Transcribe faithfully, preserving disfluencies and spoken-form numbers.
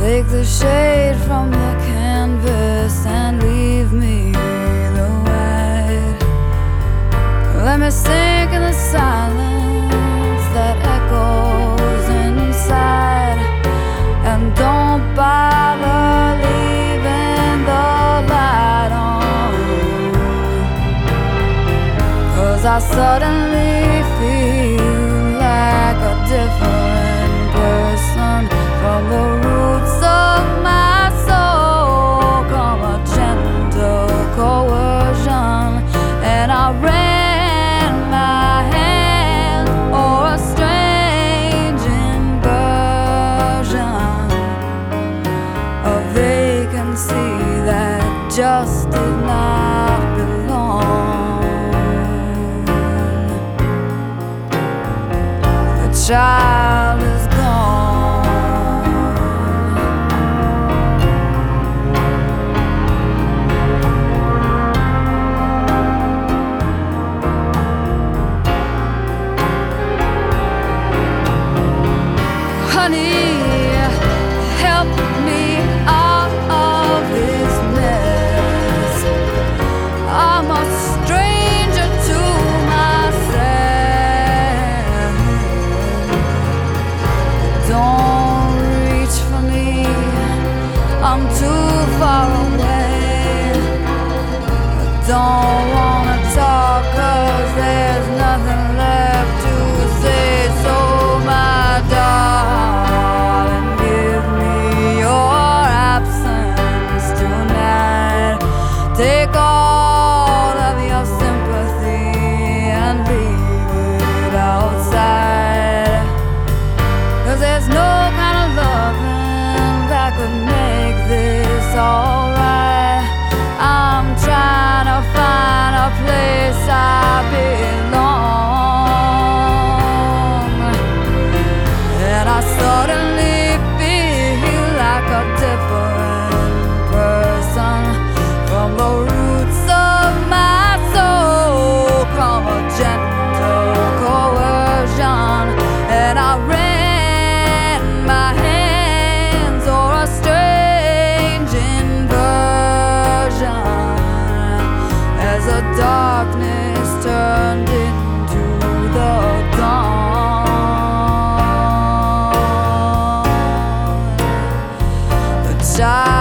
Take the shade from the canvas and leave me the white. Let me sink in the silence that echoes inside, and don't bother leaving the light on, 'cause I suddenly feel like a different person. From the roots of my soul come a gentle coercion, and I ran my hand o'er a strange inversion, a vacancy that just did not belong. The child is honey, help me out of this mess. I'm a stranger to myself. Don't reach for me, I'm too far away. I don't wanna talk 'cause there's nothing left to say. So my darling, take all of your sympathy and leave it outside, 'cause there's no kind of loving that could make this alright. I'm trying to find a place I belong, and I suddenly feel like a different person. From the roots of my soul come a gentle coercion, and I ran my hands o'er a strange inversion, as the darkness turned into the dawn. The child